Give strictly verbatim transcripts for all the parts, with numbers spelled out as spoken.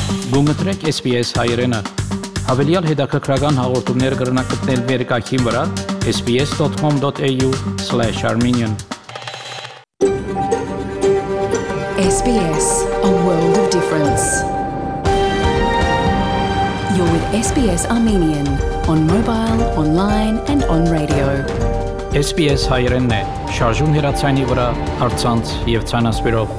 Գումտրեք S B S հայերեն։ Հավելյալ հետաքրքրական հաղորդումներ կգրնակցնել վերկայքին վրա s b s dot com dot a u slash armenian S B S, a world of difference. You're with S B S Armenian on mobile, online and on radio. S B S հայերենն է, շարժուն հեռացայինի վրա, առցանց եւ ցանասպիրով։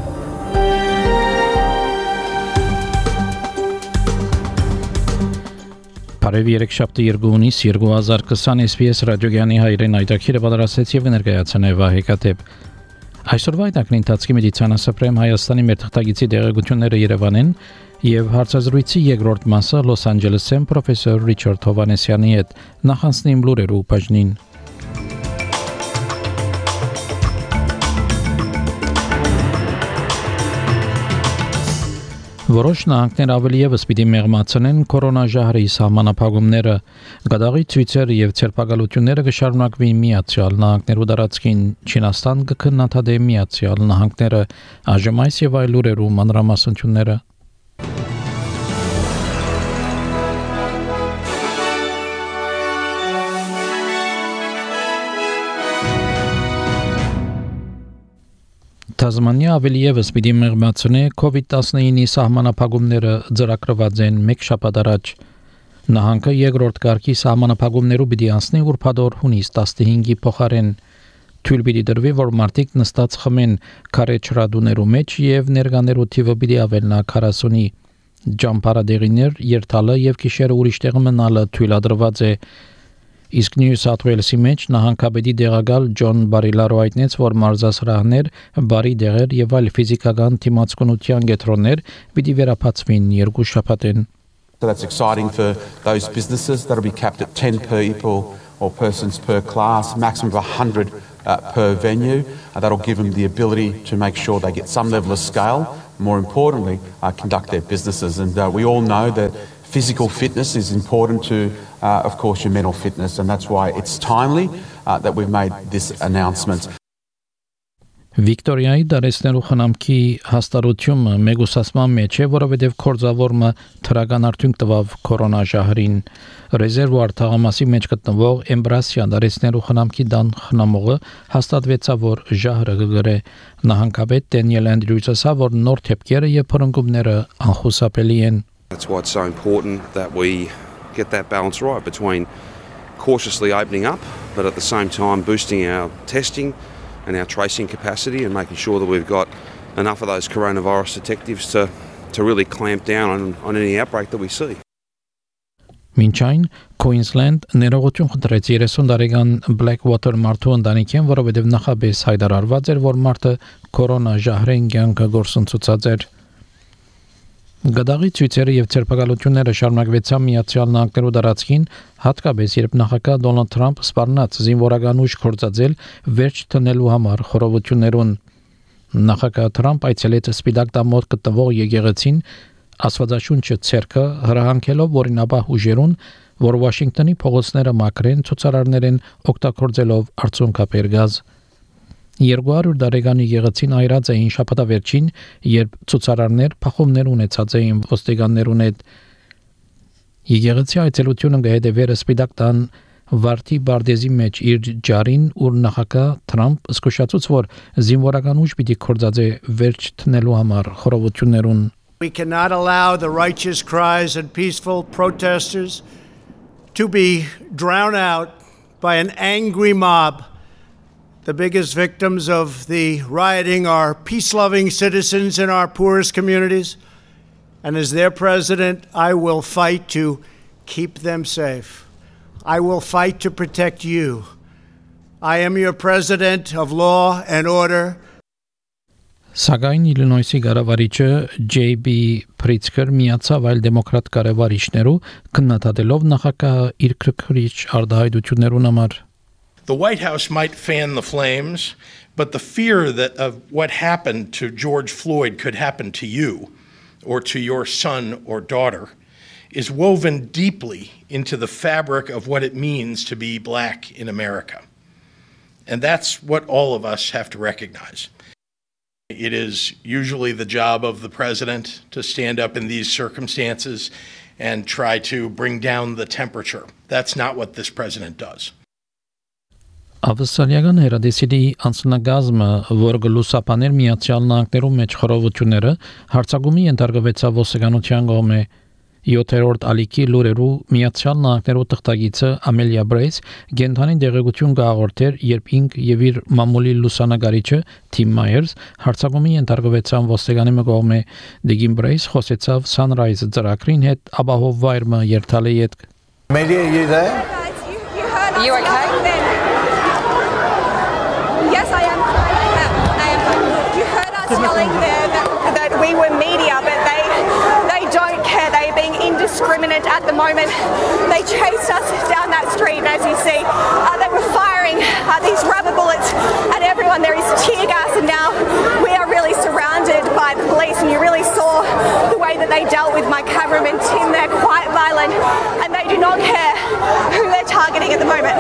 Բարև երեքշաբթի երկու հունիս երկու հազար քսան S B S ռադիոգյանի հայերեն այդակիրը պատրաստեց եւ ներկայացնե Վահե Կատեփ։ Այսօրվա այդակնի ընթացքի մեդիցինասապրեմ Հայաստանի մեր թղթագիտի դեղեցությունները Երևանին եւ հարցազրույցի երկրորդ մասը Լոս Անջելեսում պրոֆեսոր Ռիչարդ Հովանեսյանի հետ նախանցնիմ լուրերու բաժնին։ Որոշ նահանգներ ավելի ևս պիտի մեղմացնեն կորոնաժահրի սահմանափակումները, գադաղի ցույցերը եւ ցերպակալությունները կշարունակվին Միացյալ Նահանգներու տարածքին, Չինաստան կքննադատի Միացյալ Նահանգները, այժմ այս եւ այլ լուրերու մանրամասնությունները։ Թազմանիա ավելի ևս պիտի մեղմացնե COVID nineteen-ի սահմանափակումները ծրագրված են մեկ շաբաթ առաջ։ Նահանգը երկրորդ կարգի սահմանափակումներու պիտի անցնի ուրբաթօր հունիս տասնհինգի փոխարեն։ Թույլ պիտի դրվի, որ մարդիկ նստած խմեն քարե չրադուներու մեջ եւ ներկաներու թիվը պիտի ավելնա քառասունի։ Ջամփարադեղիներ, երթալը եւ գիշերը ուրիշ տեղ մնալը թույլատրված է։ Իսկ Նյու Սաութ Ուելսի մեջ նահանգապետի դեղակալ Ջոն Բարիլարո հայտնեց, որ մարզասրահներ, բարի դեղեր եւ այլ ֆիզիկական թիմացկունության կենտրոններ պիտի վերապացվին երկու շաբաթեն։ So that's exciting for those businesses. That'll be capped at ten people or persons per class, maximum of one hundred uh, per venue. Uh, that'll give them the ability to make sure they get some level of scale. More importantly, uh, conduct their businesses. And uh, we all know that physical fitness is important to, uh, of course, your mental fitness, and that's why it's timely uh, that we've made this announcement. Վիկտորիայի դարեցներու խնամքի հաստատությունը մեգուսացման մեջ է, որովհետև կորձավորումը թրական արդյունք տվավ կորոնաժահրին։ Ռեզերվուար թաղամասի մեջ գտնվող Էմբրասիան դարեցներու խնամքի դան խնամողը հաստատվեցավ, որ ժահրը կգրե։ Նահանգապետ Դենիել Անդրյուսը ասավ, որ նոր թեփքերը եւ փրկումները անխուսափելի են։ That's why it's so important that we get that balance right between cautiously opening up, but at the same time boosting our testing and our tracing capacity and making sure that we've got enough of those coronavirus detectives to, to really clamp down on, on any outbreak that we see. Մինչայն Queensland ներողություն խնդրեց երեսուն տարեկան Blackwater մարդու ընտանիքին, որովհետև նախաբես հայտարարված էր, որ մարդը կորոնաժահրեն կյանքը գործընծուցած էր։ Գադաղի ցույցերը եւ ցերպակալությունները շարունակվեցան Միացյալ Նահանգներու տարածքին, հատկապես երբ նախագահ Դոնալդ Թրամփ սպառնաց զինվորական ուժ կորցածել վերջ տնելու համար խորհրդություններուն։ Նախագահ Թրամփ այցելեց Սպիտակ տան մոտ գտնվող եկեղեցին, աստվածաշունչը ցերկը հրահանգելով օրինապահ ուժերուն, որ Վաշինգտոնի փողոցները մաքրեն, ցուցարարներեն օգտագործելով արցունքաբեր գազ։ երկու հարյուր տարեկան եկեղեցին այրած էին շաբաթավերջին, երբ ցուցարարներ փախումներ ունեցած էին ոստիկաններուն հետ։ Եկեղեցի այցելությունը գահեդեվերը Սպիտակ տան վարդի բարդեզի մեջ իր ջարին, ուր նախագահ Թրամփ զսկուշացուց, որ զինվորական ուժ պիտի կորցածե վերջ տնելու համար խորհրդություններուն։ We cannot allow the righteous cries and peaceful protesters to be drowned out by an angry mob. The biggest victims of the rioting are peace-loving citizens in our poorest communities. And as their president, I will fight to keep them safe. I will fight to protect you. I am your president of law and order. Սակայն Իլինոյսի կառավարիչը Ջեյ Բի Պրիցկեր միացավ այլ դեմոկրատ կառավարիչներու, քննադատելով նախագահը իր քրքրիչ արտահայտություններուն համար։ The White House might fan the flames, but the fear that of what happened to George Floyd could happen to you or to your son or daughter is woven deeply into the fabric of what it means to be black in America. And that's what all of us have to recognize. It is usually the job of the president to stand up in these circumstances and try to bring down the temperature. That's not what this president does. Ավստրալիական հերադեսիլի անձնագազմը, որ գլուսապաներ Միացյալ Նահանգներում մեջ խռովությունները, հարձակումի ենթարկվեցավ ոստիկանության կողմէ։ յոթերորդ ալիքի լուրերու Միացյալ Նահանգներու թղթակիցը Ամելիա Բրեյս գենթանի դեղեցություն կհաղորդեր, երբ ինք եւ իր մամուլի լուսանգարիչը Թիմ Մայերս հարձակումի ենթարկվեցան ոստիկանի կողմէ։ Դեգին Բրեյս խոսեցավ Sunrise ծրագրին հետ ապահով վայրը երթալի հետ։ Amelia, are you there? Are you okay? Yes, I am. I am. You heard us yelling there that, that we were media, but they they don't care. They're being indiscriminate at the moment. They chased us down that street, and as you see, uh, they were firing uh, these rubber bullets at everyone. There is tear gas, and now we are really surrounded by the police. And you really saw the way that they dealt with my cameraman Tim. They're quite violent, and they do not care who they're targeting at the moment.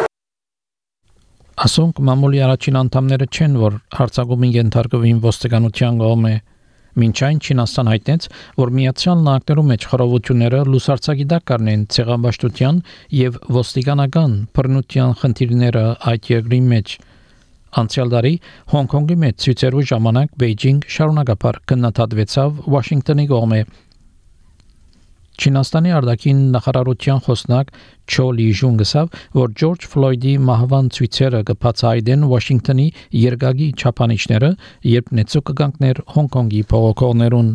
Ասոնք մամուլի առաջին անդամները չեն, որ հարձակումին ենթարկվին ոստիկանության կողմէ։ Մինչ այն Չինաստան հայտնեց, որ Միացյալ Նահանգներու մեջ խռովությունները լուսարձակի տակ կառնեն ցեղամբաշտության եւ ոստիկանական բռնության խնդիրները այդ երկրի մեջ։ Անցյալ տարի Հոնկոնգի մեջ ցույցերու ժամանակ Բեյջինգ շարունակապար քննադատվեցավ Վաշինգտոնի կողմէ։ Չինաստանի արտաքին նախարարության խոսնակ Չո Լիժուն գսավ, որ Ջորջ Ֆլոյդի մահվան ցույցերը կբացահայտեն Վաշինգտոնի երկակի չափանիշները, երբ նեցու կգանքներ Հոնկոնգի փողոքողներուն։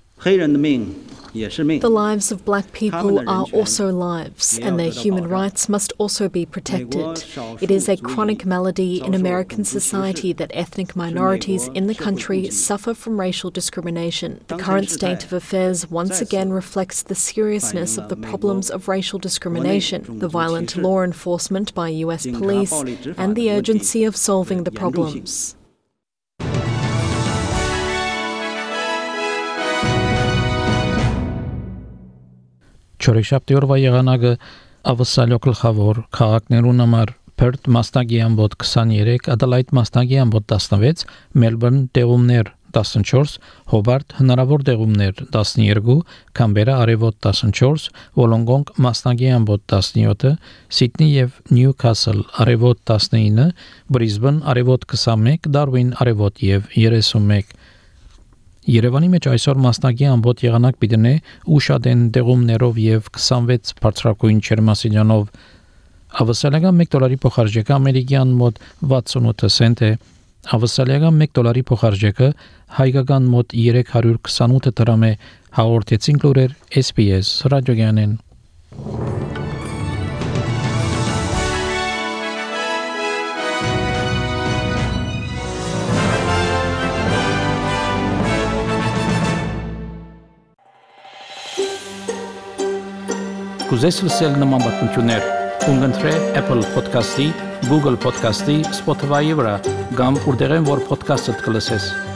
The lives of black people are also lives, and their human rights must also be protected. It is a chronic malady in American society that ethnic minorities in the country suffer from racial discrimination. The current state of affairs once again reflects the seriousness of the problems of racial discrimination, the violent law enforcement by U S police, and the urgency of solving the problems. Չորեքշաբթի օրվա եղանակը ավսալյո գլխավոր քաղաքներուն համար Perth մասնագի ամբոտ քսաներեք, Adelaide մասնագի ամբոտ տասնվեց, Melbourne դեղումներ տասնչորս, Hobart հնարավոր դեղումներ տասներկու, Canberra արևոտ տասնչորս, Wollongong մասնագի ամբոտ տասնյոթ, Sydney եւ Newcastle արևոտ տասնինը, Brisbane արևոտ քսանմեկ, Darwin արևոտ եւ երեսունմեկ։ Երևանի մեջ այսօր մասնագի ամբոտ եղանակ պիտենե ուշադեն դեղումներով եւ քսանվեց բարձրակույն ջերմասինյանով։ Ավսալիական մեկ դոլարի փոխարժեքը ամերիկյան մոտ վաթսունութ سنت է։ Ավսալիական մեկ դոլարի փոխարժեքը հայկական մոտ երեք հարյուր քսանութ դրամ է։ Հաղորդեցին լուրեր S B S ռադիոգյանեն։ Կուզես լսել նման բանություններ, կընտրե Apple Podcast-ի, Google Podcast-ի, Spotify-ի վրա, կամ որտեղեն որ podcast-ը կլսես։